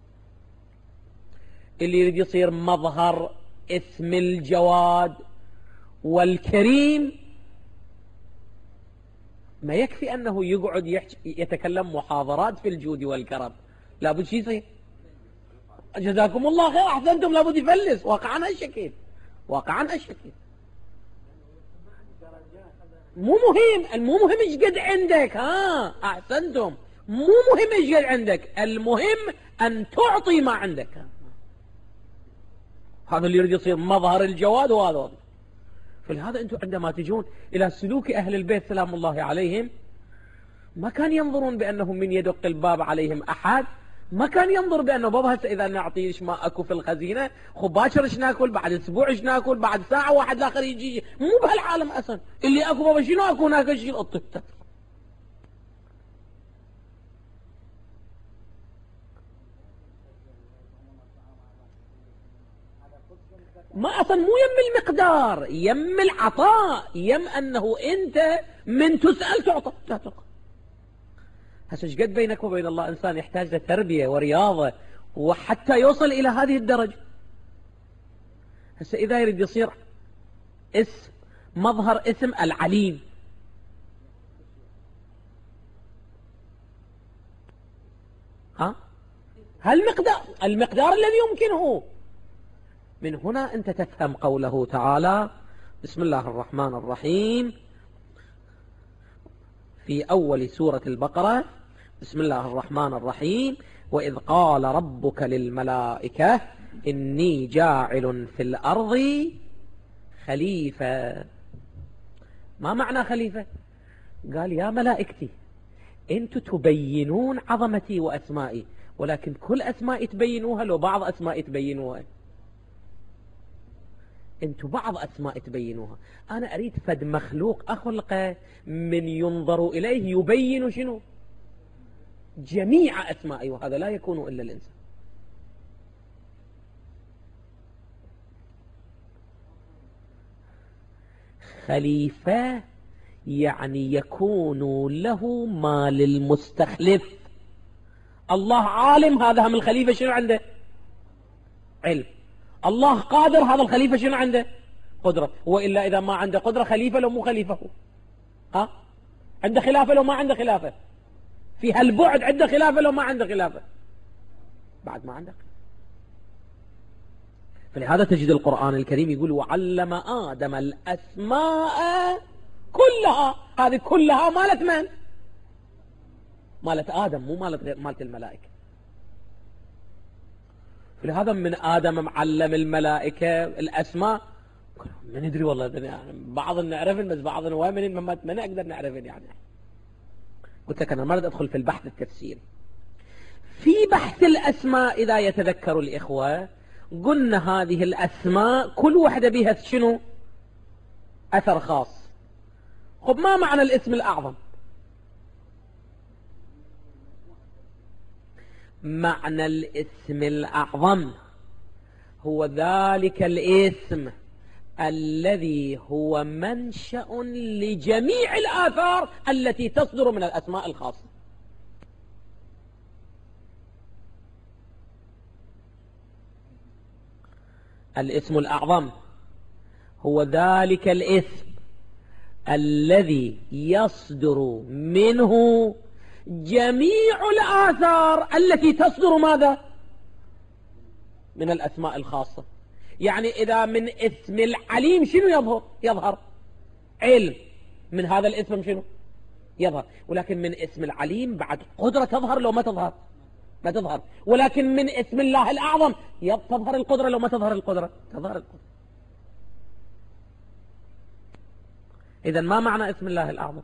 اللي يريد يصير مظهر اسم الجواد والكريم ما يكفي أنه يقعد يتكلم محاضرات في الجود والكرم، لابد شيء يصير. جزاكم الله خير، أحسنتم، لابد يفلس. واقعا هالشكل، واقعا هالشكل. مو مهم، المو مهم ايش قد عندك. ها أحسنتم، مو مهم ايش قد عندك، المهم أن تعطي ما عندك. هذا اللي يريد يصير مظهر الجواد. وهذا فلهذا أنتم عندما تجون إلى سلوك أهل البيت سلام الله عليهم ما كان ينظرون بأنهم من يدق الباب عليهم أحد، ما كان ينظر بأنه بابا هسه إذا نعطي إيش ما أكو في الخزينة، خب باكر إيش ناكل، بعد أسبوع إيش ناكل، بعد ساعة واحد الآخر يجي. مو بهالعالم أصلا اللي أكو بابا شنو أكو ناكل شيء القطة. ما أصلا مو يم المقدار، يم العطاء، يم أنه أنت من تسأل تعطى لا تعطى. هسه ايش قد بينك وبين الله إنسان يحتاج لتربية ورياضة وحتى يوصل إلى هذه الدرجة. هسه إذا يريد يصير اسم مظهر اسم العليم، ها هالمقدار، المقدار الذي يمكنه. من هنا أنت تفهم قوله تعالى بسم الله الرحمن الرحيم في أول سورة البقرة. بسم الله الرحمن الرحيم: وإذ قال ربك للملائكة إني جاعل في الأرض خليفة. ما معنى خليفة؟ قال يا ملائكتي أنتم تبينون عظمتي وأسمائي، ولكن كل أسمائي تبينوها لو بعض أسمائي تبينوها. أنتم بعض أسماء تبينوها، أنا أريد فد مخلوق أخلقه من ينظر إليه يبين شنو؟ جميع أسمائي، وهذا لا يكون إلا الإنسان. خليفة يعني يكون له ما للمستخلف. الله عالم، هذا هم الخليفة شنو عنده؟ علم. الله قادر، هذا الخليفة شنو عنده؟ قدرة. وإلا إذا ما عنده قدرة خليفة لو مو خليفة هو؟ ها؟ عنده خلافة لو ما عنده خلافة؟ في هالبعد عنده خلافة لو ما عنده خلافة؟ بعد ما عنده. فلهذا تجد القرآن الكريم يقول وعلم آدم الأسماء كلها. هذه كلها مالت من؟ مالت آدم، مو مالت غير مالت الملائكة. فلهذا من آدم معلم الملائكة الأسماء. ما ندري والله، يعني بعض نعرفن بس بعض وين ما ما نقدر نعرفن. يعني قلت لك أنا ما أريد أدخل في البحث التفسيري. في بحث الأسماء إذا يتذكر الإخوة قلنا هذه الأسماء كل واحدة بها شنو؟ أثر خاص. خب ما معنى الاسم الأعظم؟ معنى الاسم الأعظم هو ذلك الاسم الذي هو منشأ لجميع الآثار التي تصدر من الأسماء الخاصة. الاسم الأعظم هو ذلك الاسم الذي يصدر منه جميع الآثار التي تصدر ماذا؟ من الأسماء الخاصة. يعني إذا من اسم العليم شنو يظهر؟ يظهر علم. من هذا الاسم شنو؟ يظهر. ولكن من اسم العليم بعد قدرة تظهر لو ما تظهر ما تظهر. ولكن من اسم الله الأعظم تظهر القدرة لو ما تظهر القدرة تظهر القدرة. إذن ما معنى اسم الله الأعظم؟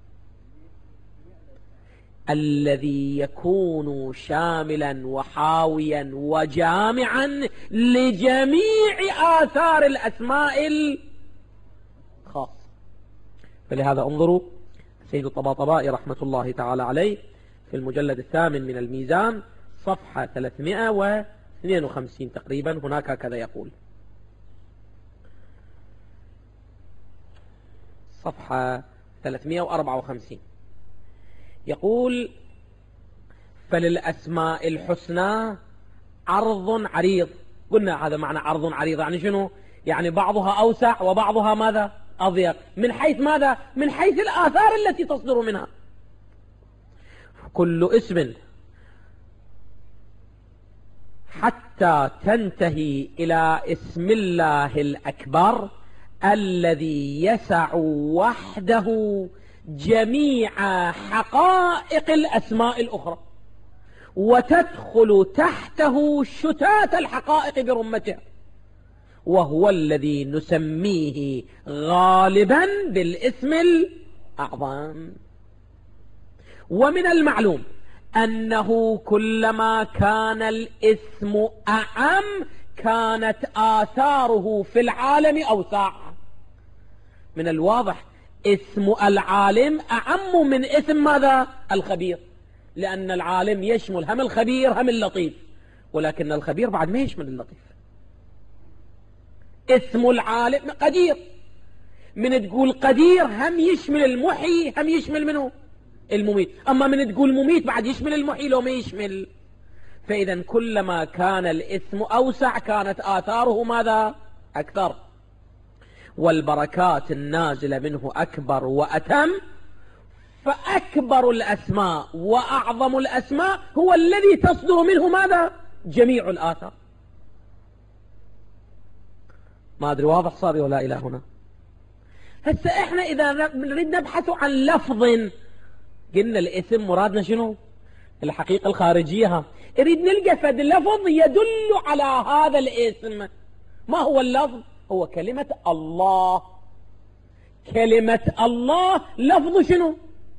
الذي يكون شاملا وحاويا وجامعا لجميع آثار الأسماء الخاصة. فلهذا انظروا سيد الطباطبائي رحمة الله تعالى عليه في المجلد الثامن من الميزان صفحة ثلاثمائة واثنين وخمسين تقريبا، هناك هكذا يقول: صفحة ثلاثمائة وأربعة وخمسين يقول: فللأسماء الحسنى عرض عريض. قلنا هذا معنى عرض عريض، يعني شنو؟ يعني بعضها أوسع وبعضها ماذا؟ أضيق. من حيث ماذا؟ من حيث الآثار التي تصدر منها. كل اسم حتى تنتهي إلى اسم الله الأكبر الذي يسع وحده جميع حقائق الأسماء الأخرى وتدخل تحته شتات الحقائق برمتها، وهو الذي نسميه غالبا بالاسم الأعظم. ومن المعلوم أنه كلما كان الاسم أعم كانت آثاره في العالم أوسع. من الواضح اسم العالم أعم من اسم ماذا؟ الخبير، لأن العالم يشمل هم الخبير هم اللطيف، ولكن الخبير بعد ما يشمل اللطيف. اسم العالم قدير، من تقول قدير هم يشمل المحيي هم يشمل منه المميت، أما من تقول مميت بعد يشمل المحيي لو ما يشمل. فإذا كلما كان الاسم أوسع كانت آثاره ماذا؟ أكثر، والبركات النازلة منه أكبر وأتم. فأكبر الأسماء وأعظم الأسماء هو الذي تصدر منه ماذا؟ جميع الآثار. ما أدري واضح صار ولا إلى هنا؟ هسه إحنا إذا نريد نبحث عن لفظ، قلنا الاسم مرادنا شنو؟ الحقيقة الخارجية. ها نريد نلقى فد لفظ يدل على هذا الاسم. ما هو اللفظ؟ هو كلمة الله. كلمة الله لفظ شنو؟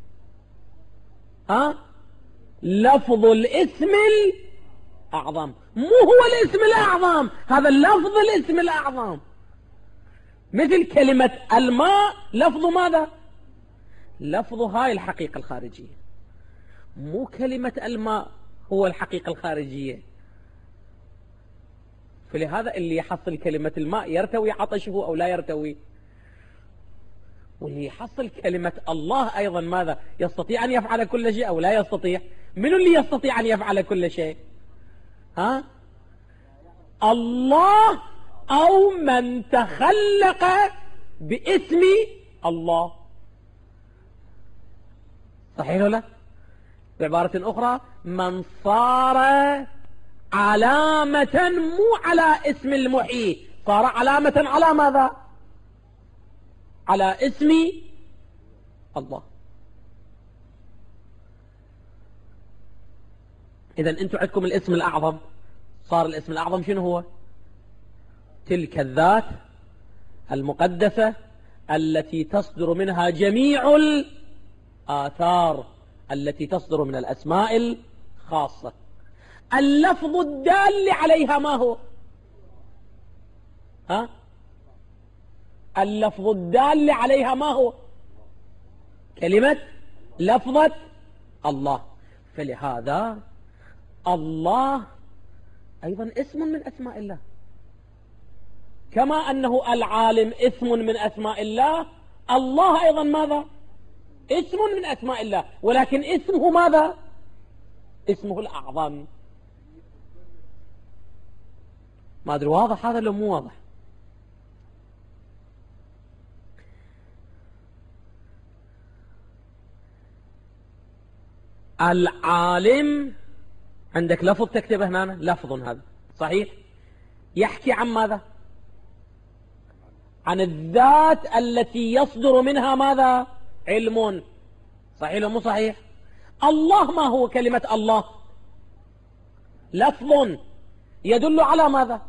ها؟ لفظ الاسم الأعظم، مو هو الاسم الأعظم، هذا اللفظ الاسم الأعظم. مثل كلمة الماء لفظ ماذا؟ لفظ هاي الحقيقة الخارجية، مو كلمة الماء هو الحقيقة الخارجية. فلهذا اللي يحصل كلمة الماء يرتوي عطشه أو لا يرتوي، واللي يحصل كلمة الله أيضا ماذا؟ يستطيع أن يفعل كل شيء أو لا يستطيع؟ من اللي يستطيع أن يفعل كل شيء؟ ها؟ الله أو من تخلق باسم الله. صحيح ولا؟ بعبارة أخرى، من صار علامة مو على اسم المحيي، صار علامة على ماذا؟ على اسم الله. إذن أنتم عندكم الاسم الأعظم، صار الاسم الأعظم شنو هو؟ تلك الذات المقدسة التي تصدر منها جميع الآثار التي تصدر من الأسماء الخاصة. اللفظ الدال عليها ما هو؟ ها؟ اللفظ الدال عليها ما هو؟ كلمة لفظة الله. فلهذا الله أيضا اسم من أسماء الله، كما أنه العالم اسم من أسماء الله، الله أيضا ماذا؟ اسم من أسماء الله، ولكن اسمه ماذا؟ اسمه الأعظم. ما أدري واضح هذا لو مو واضح؟ العالم عندك لفظ تكتبه هنا، لفظ هذا صحيح، يحكي عن ماذا؟ عن الذات التي يصدر منها ماذا؟ علم. صحيح ولا مو صحيح؟ الله ما هو كلمة الله؟ لفظ يدل على ماذا؟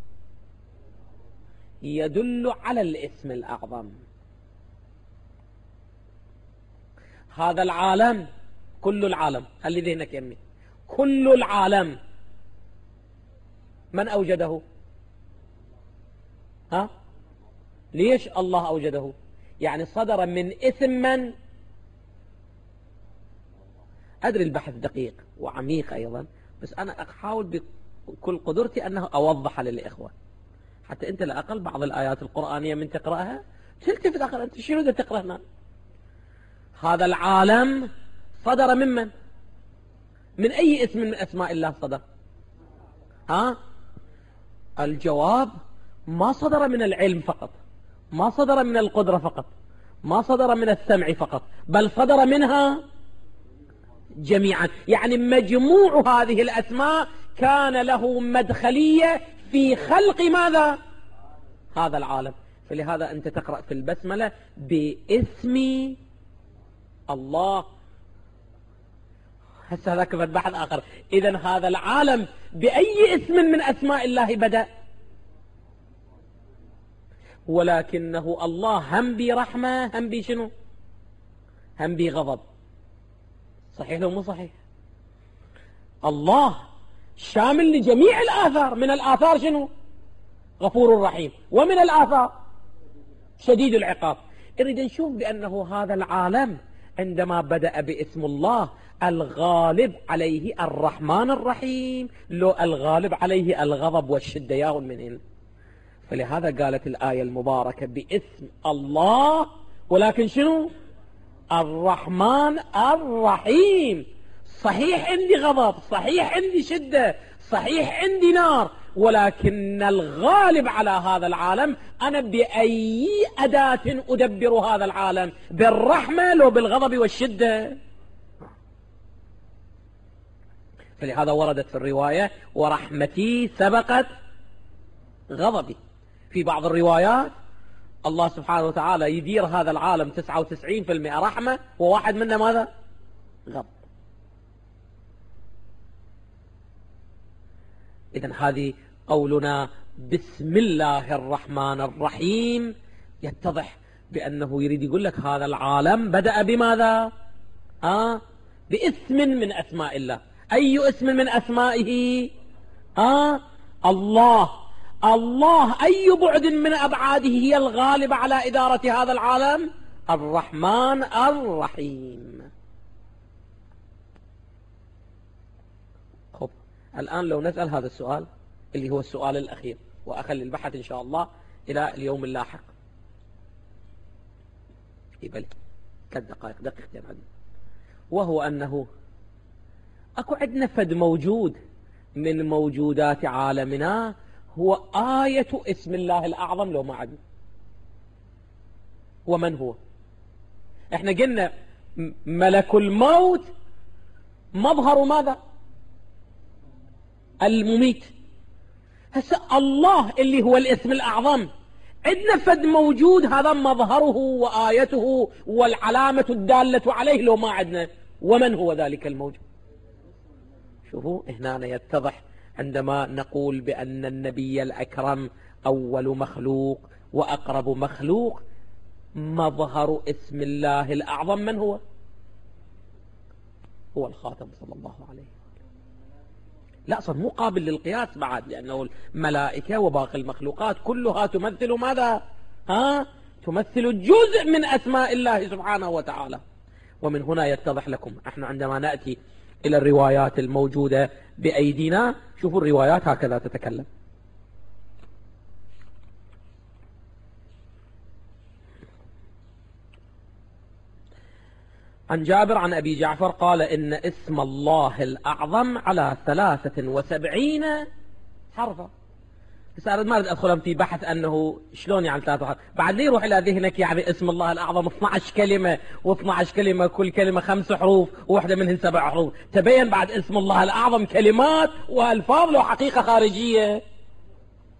يدل على الاسم الأعظم. هذا العالم، كل العالم، خلي ذهنك يمي، كل العالم من أوجده؟ ها؟ ليش الله أوجده؟ يعني صدر من اسم من؟ أدري البحث دقيق وعميق أيضا، بس أنا أحاول بكل قدرتي أنه أوضح للإخوة، حتى أنت لأقل بعض الآيات القرآنية من تقرأها تلتفت آخر أنت شنو دا تقرأ هنا؟ هذا العالم صدر من من؟ من أي اسم من أسماء الله صدر؟ ها؟ الجواب ما صدر من العلم فقط، ما صدر من القدرة فقط، ما صدر من السمع فقط، بل صدر منها جميعا. يعني مجموع هذه الأسماء كان له مدخلية في خلق ماذا؟ هذا العالم. فلهذا أنت تقرأ في البسملة باسم الله. هسه هذا كفت بحث آخر. إذن هذا العالم بأي اسم من أسماء الله بدأ؟ ولكنه الله هم بي رحمة، هم بي شنو؟ هم بي غضب. صحيح لو مو صحيح؟ الله شامل لجميع الآثار. من الآثار شنو؟ غفور رحيم، ومن الآثار شديد العقاب. نريد نشوف بأنه هذا العالم عندما بدأ باسم الله الغالب عليه الرحمن الرحيم، لو الغالب عليه الغضب والشدة ياهن من هنا. فلهذا قالت الآية المباركة باسم الله، ولكن شنو؟ الرحمن الرحيم. صحيح عندي غضب، صحيح عندي شدة، صحيح عندي نار، ولكن الغالب على هذا العالم أنا بأي أداة أدبر هذا العالم؟ بالرحمة لو بالغضب والشدة؟ فلهذا وردت في الرواية ورحمتي سبقت غضبي. في بعض الروايات الله سبحانه وتعالى يدير هذا العالم تسعة وتسعين بالمئة رحمة وواحد منه ماذا؟ غضب. إذن هذه قولنا بسم الله الرحمن الرحيم يتضح بأنه يريد يقول لك هذا العالم بدأ بماذا؟ آه؟ باسم من أسماء الله. أي اسم من أسمائه؟ آه؟ الله. الله أي بعد من أبعاده هي الغالبة على إدارة هذا العالم؟ الرحمن الرحيم. خب الآن لو نسأل هذا السؤال اللي هو السؤال الأخير، وأخلي البحث إن شاء الله إلى اليوم اللاحق. يبل ثلاث دقائق دقيقتين عدد. وهو أنه أكو عندنا فد موجود من موجودات عالمنا هو آية اسم الله الأعظم لو ما عدنا. ومن هو؟ احنا قلنا ملك الموت مظهر ماذا؟ المميت. هسه الله اللي هو الاسم الأعظم عندنا فد موجود هذا مظهره وآيته والعلامة الدالة عليه لو ما عدنا. ومن هو ذلك الموجود؟ شوفوا هنا يتضح عندما نقول بأن النبي الأكرم أول مخلوق وأقرب مخلوق، مظهر اسم الله الأعظم من هو؟ هو الخاتم صلى الله عليه وسلم. لا صار مو قابل للقياس بعد، لأنه الملائكة وباقي المخلوقات كلها تمثل ماذا؟ ها؟ تمثل جزء من أسماء الله سبحانه وتعالى. ومن هنا يتضح لكم احنا عندما نأتي إلى الروايات الموجودة بأيدينا، شوفوا الروايات هكذا تتكلم. عن جابر عن أبي جعفر قال إن اسم الله الأعظم على ثلاثة وسبعين حرفا. بس أنا ما أريد أدخل في بحث أنه شلون يعني ثلاثة حرف، بعد لي يروح إلى ذهنك يعني اسم الله الأعظم اثنتي عشرة كلمة واثنتي عشرة كلمة، كل كلمة خمس حروف وواحدة منهن سبع حروف. تبين بعد اسم الله الأعظم كلمات وألفاظ له حقيقة خارجية.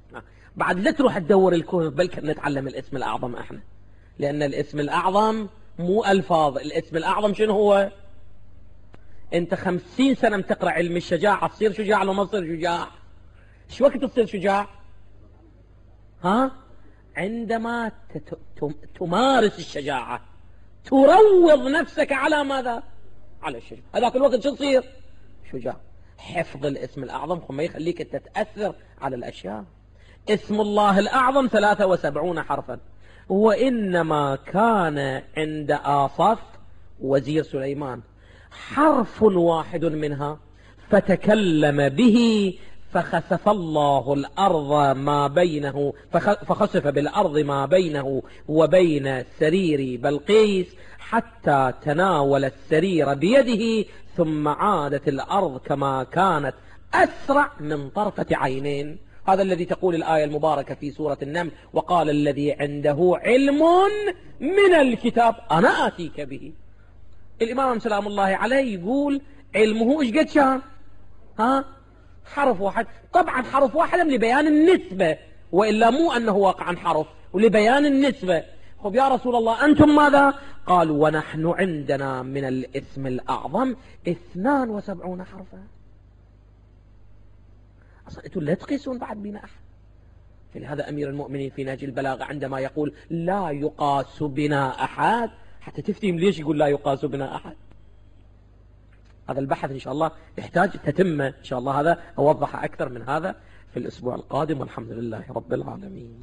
بعد لا تروح تدور الكتب، بل نتعلم الاسم الأعظم احنا، لأن الاسم الأعظم مو ألفاظ. الاسم الأعظم شنو هو؟ أنت خمسين سنة تقرأ علم الشجاعة، تصير شجاع لو ما تصير شجاع؟ شو وقت تصير شجاع؟ ها؟ عندما تمارس الشجاعة، تروض نفسك على ماذا؟ على الشجاعة. هذاك الوقت شو تصير؟ شجاع. حفظ الاسم الأعظم ما يخليك تتأثر على الأشياء. اسم الله الأعظم ثلاثة وسبعون حرفا، وإنما كان عند آصف وزير سليمان حرف واحد منها فتكلم به فخسف الله الأرض ما بينه فخسف بالأرض ما بينه وبين سرير بلقيس حتى تناول السرير بيده ثم عادت الأرض كما كانت أسرع من طرفة عينين. هذا الذي تقول الآية المباركة في سورة النمل: وقال الذي عنده علم من الكتاب أنا آتيك به. الإمام سلام الله عليه يقول علمه إيش قد شان؟ ها؟ حرف واحد. طبعا حرف واحد لبيان النسبة، وإلا مو أنه واقعا حرف، ولبيان النسبة. خب يا رسول الله أنتم ماذا؟ قالوا ونحن عندنا من الاسم الأعظم اثنان وسبعون حرفا. أصلا أنتم لا تقيسون بعد بنا أحد. فلهذا أمير المؤمنين في نهج البلاغة عندما يقول لا يقاس بنا أحد، حتى تفتهم ليش يقول لا يقاس بنا أحد. هذا البحث إن شاء الله يحتاج تتمة إن شاء الله. هذا أوضح أكثر من هذا في الأسبوع القادم، والحمد لله رب العالمين.